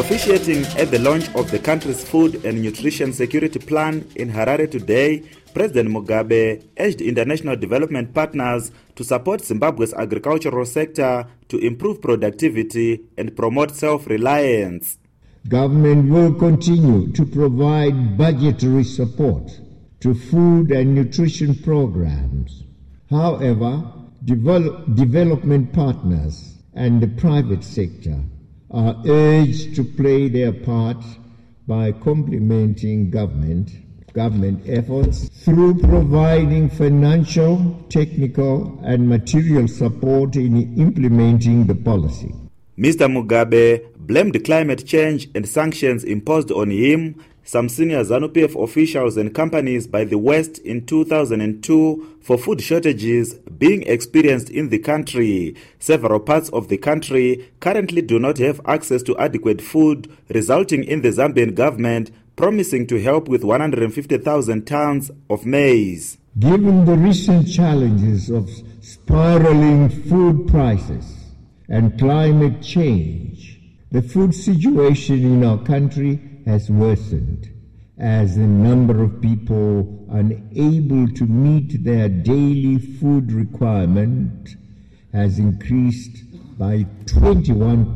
Officiating at the launch of the country's food and nutrition security plan in Harare today, President Mugabe urged international development partners to support Zimbabwe's agricultural sector to improve productivity and promote self-reliance. Government will continue to provide budgetary support to food and nutrition programs. However, development partners and the private sector are urged to play their part by complementing government efforts through providing financial, technical, and material support in implementing the policy. Mr. Mugabe blamed climate change and sanctions imposed on him, some senior ZANU-PF officials and companies by the West in 2002 for food shortages being experienced in the country. Several parts of the country currently do not have access to adequate food, resulting in the Zambian government promising to help with 150,000 tons of maize. Given the recent challenges of spiraling food prices and climate change, the food situation in our country has worsened as the number of people unable to meet their daily food requirement has increased by 21%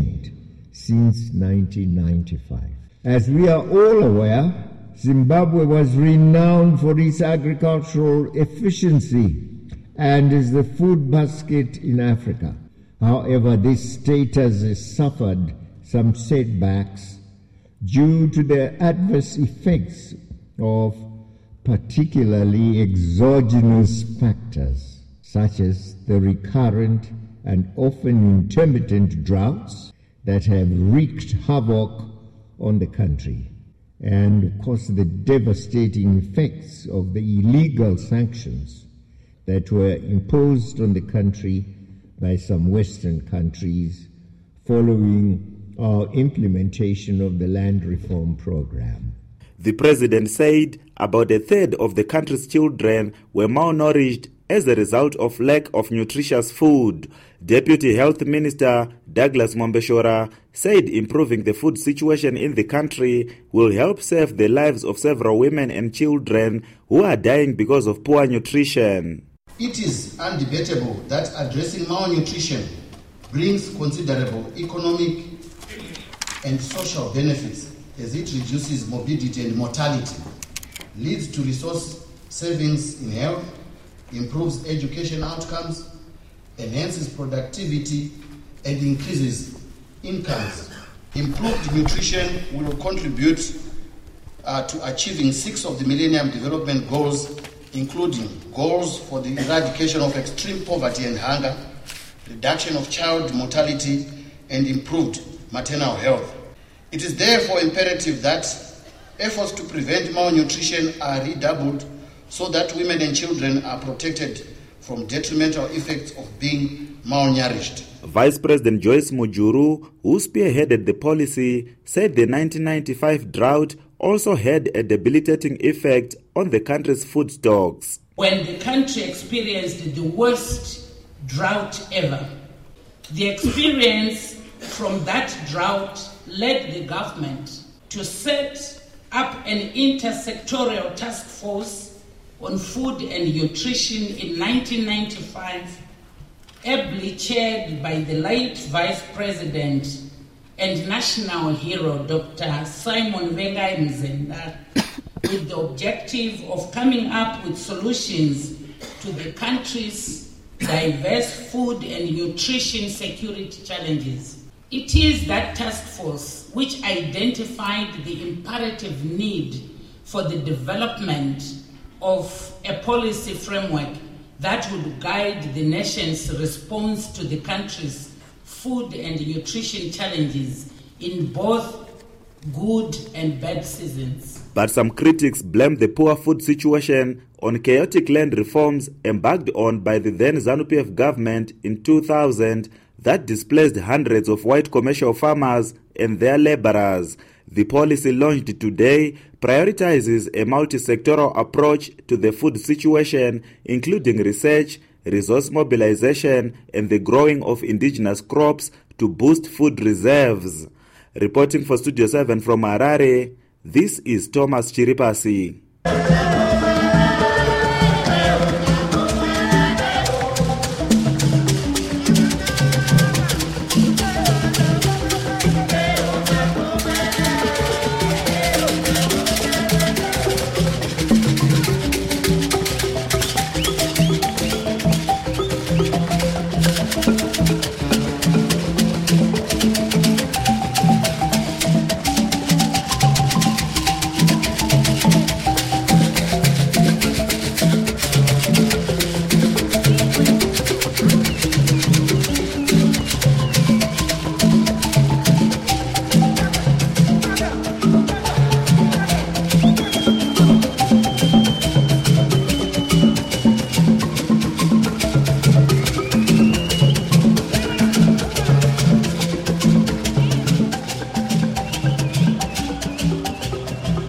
since 1995. As we are all aware, Zimbabwe was renowned for its agricultural efficiency and is the food basket in Africa. However, this status has suffered some setbacks due to the adverse effects of particularly exogenous factors, such as the recurrent and often intermittent droughts that have wreaked havoc on the country, and of course the devastating effects of the illegal sanctions that were imposed on the country by some Western countries following our implementation of the land reform program. The president said about a third of the country's children were malnourished as a result of lack of nutritious food. Deputy Health Minister Douglas Mwambeshora said improving the food situation in the country will help save the lives of several women and children who are dying because of poor nutrition. It is undebatable that addressing malnutrition brings considerable economic and social benefits as it reduces morbidity and mortality, leads to resource savings in health, improves education outcomes, enhances productivity, and increases incomes. Improved nutrition will contribute to achieving 6 of the Millennium Development Goals, including goals for the eradication of extreme poverty and hunger, reduction of child mortality, and improved maternal health. It is therefore imperative that efforts to prevent malnutrition are redoubled so that women and children are protected from detrimental effects of being malnourished. Vice President Joyce Mujuru, who spearheaded the policy, said the 1995 drought also had a debilitating effect on the country's food stocks. When the country experienced the worst drought ever, the experience from that drought led the government to set up an intersectoral task force on food and nutrition in 1995, ably chaired by the late Vice President and national hero Dr. Simon Vengai Mzenda, with the objective of coming up with solutions to the country's diverse food and nutrition security challenges. It is that task force which identified the imperative need for the development of a policy framework that would guide the nation's response to the country's food and nutrition challenges in both good and bad seasons. But some critics blame the poor food situation on chaotic land reforms embarked on by the then ZANU-PF government in 2000 that displaced hundreds of white commercial farmers and their laborers. The policy launched today prioritizes a multi-sectoral approach to the food situation, including research, resource mobilization, and the growing of indigenous crops to boost food reserves. Reporting for Studio 7 from Harare, this is Thomas Chiripasi.